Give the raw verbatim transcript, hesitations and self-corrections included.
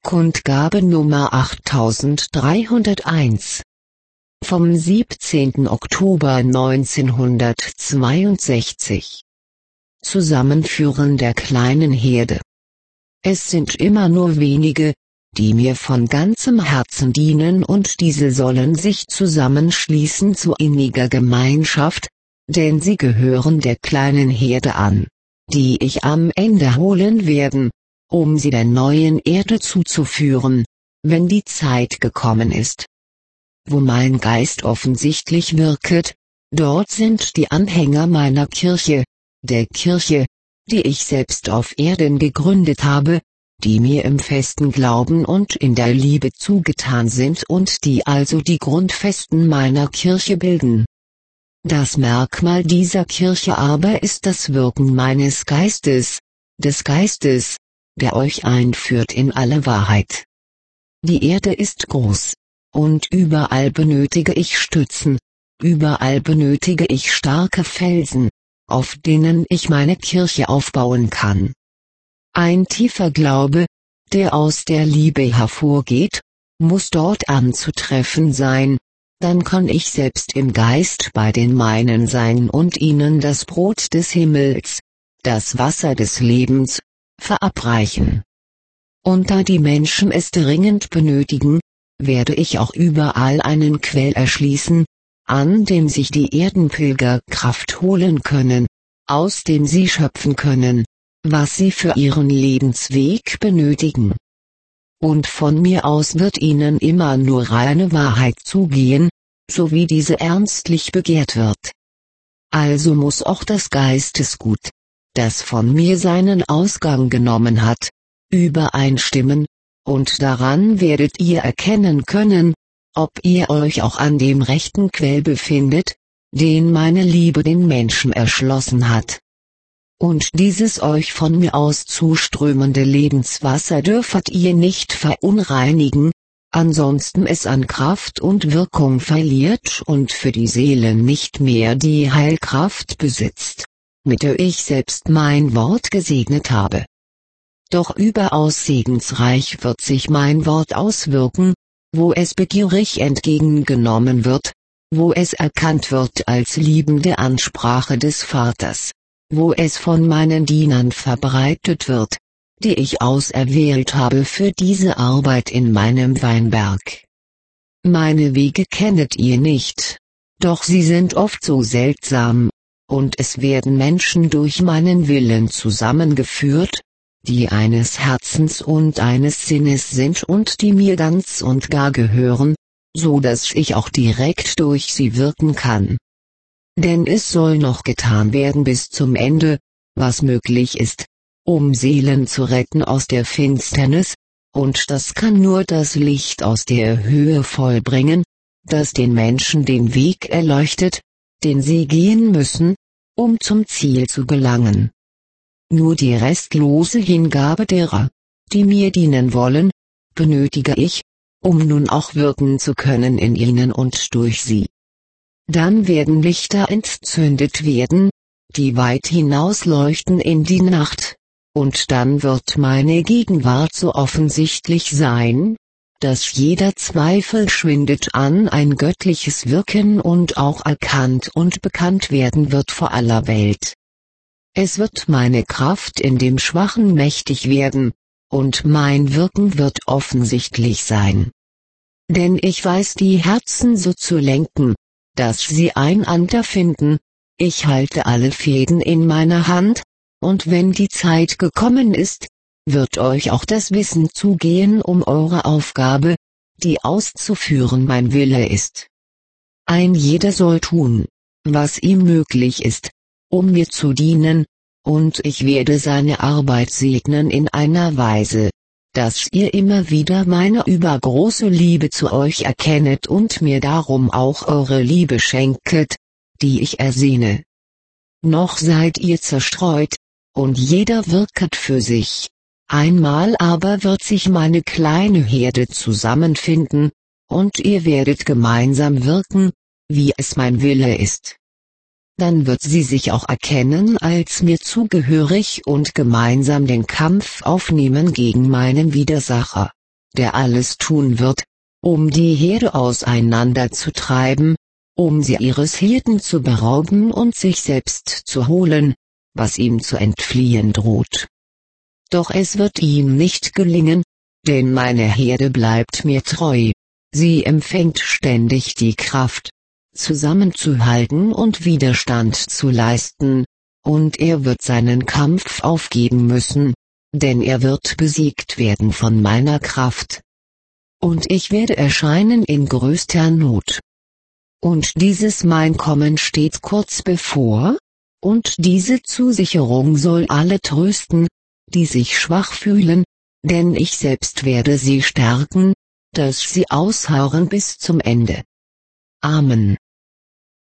Kundgabe Nummer achttausenddreihunderteins vom siebzehnten Oktober neunzehnhundertzweiundsechzig. Zusammenführen der kleinen Herde. Es sind immer nur wenige, die mir von ganzem Herzen dienen, und diese sollen sich zusammenschließen zu inniger Gemeinschaft, denn sie gehören der kleinen Herde an, die ich am Ende holen werden, um sie der neuen Erde zuzuführen, wenn die Zeit gekommen ist. Wo mein Geist offensichtlich wirket, dort sind die Anhänger meiner Kirche, der Kirche, die ich selbst auf Erden gegründet habe, die mir im festen Glauben und in der Liebe zugetan sind und die also die Grundfesten meiner Kirche bilden. Das Merkmal dieser Kirche aber ist das Wirken meines Geistes, des Geistes, der euch einführt in alle Wahrheit. Die Erde ist groß, und überall benötige ich Stützen, überall benötige ich starke Felsen, auf denen ich meine Kirche aufbauen kann. Ein tiefer Glaube, der aus der Liebe hervorgeht, muss dort anzutreffen sein, dann kann ich selbst im Geist bei den meinen sein und ihnen das Brot des Himmels, das Wasser des Lebens, verabreichen. Und da die Menschen es dringend benötigen, werde ich auch überall einen Quell erschließen, an dem sich die Erdenpilger Kraft holen können, aus dem sie schöpfen können, was sie für ihren Lebensweg benötigen. Und von mir aus wird ihnen immer nur reine Wahrheit zugehen, so wie diese ernstlich begehrt wird. Also muss auch das Geistesgut, das von mir seinen Ausgang genommen hat, übereinstimmen, und daran werdet ihr erkennen können, ob ihr euch auch an dem rechten Quell befindet, den meine Liebe den Menschen erschlossen hat. Und dieses euch von mir aus zuströmende Lebenswasser dürfet ihr nicht verunreinigen, ansonsten es an Kraft und Wirkung verliert und für die Seele nicht mehr die Heilkraft besitzt, mit der ich selbst mein Wort gesegnet habe. Doch überaus segensreich wird sich mein Wort auswirken, wo es begierig entgegengenommen wird, wo es erkannt wird als liebende Ansprache des Vaters, wo es von meinen Dienern verbreitet wird, die ich auserwählt habe für diese Arbeit in meinem Weinberg. Meine Wege kennet ihr nicht, doch sie sind oft so seltsam, und es werden Menschen durch meinen Willen zusammengeführt, die eines Herzens und eines Sinnes sind und die mir ganz und gar gehören, so dass ich auch direkt durch sie wirken kann. Denn es soll noch getan werden bis zum Ende, was möglich ist, um Seelen zu retten aus der Finsternis, und das kann nur das Licht aus der Höhe vollbringen, das den Menschen den Weg erleuchtet, den sie gehen müssen, um zum Ziel zu gelangen. Nur die restlose Hingabe derer, die mir dienen wollen, benötige ich, um nun auch wirken zu können in ihnen und durch sie. Dann werden Lichter entzündet werden, die weit hinaus leuchten in die Nacht, und dann wird meine Gegenwart so offensichtlich sein, dass jeder Zweifel schwindet an ein göttliches Wirken und auch erkannt und bekannt werden wird vor aller Welt. Es wird meine Kraft in dem Schwachen mächtig werden, und mein Wirken wird offensichtlich sein. Denn ich weiß die Herzen so zu lenken, dass sie einander finden, ich halte alle Fäden in meiner Hand, und wenn die Zeit gekommen ist, wird euch auch das Wissen zugehen um eure Aufgabe, die auszuführen mein Wille ist. Ein jeder soll tun, was ihm möglich ist, um mir zu dienen, und ich werde seine Arbeit segnen in einer Weise, dass ihr immer wieder meine übergroße Liebe zu euch erkennet und mir darum auch eure Liebe schenket, die ich ersehne. Noch seid ihr zerstreut, und jeder wirket für sich, einmal aber wird sich meine kleine Herde zusammenfinden, und ihr werdet gemeinsam wirken, wie es mein Wille ist. Dann wird sie sich auch erkennen als mir zugehörig und gemeinsam den Kampf aufnehmen gegen meinen Widersacher. der alles tun wird, um die Herde auseinanderzutreiben, um sie ihres Hirten zu berauben und sich selbst zu holen, was ihm zu entfliehen droht. Doch es wird ihm nicht gelingen, denn meine Herde bleibt mir treu, sie empfängt ständig die Kraft, zusammenzuhalten und Widerstand zu leisten, und er wird seinen Kampf aufgeben müssen, denn er wird besiegt werden von meiner Kraft. Und ich werde erscheinen in größter Not. Und dieses mein Kommen steht kurz bevor, und diese Zusicherung soll alle trösten, die sich schwach fühlen, denn ich selbst werde sie stärken, dass sie ausharren bis zum Ende. Amen.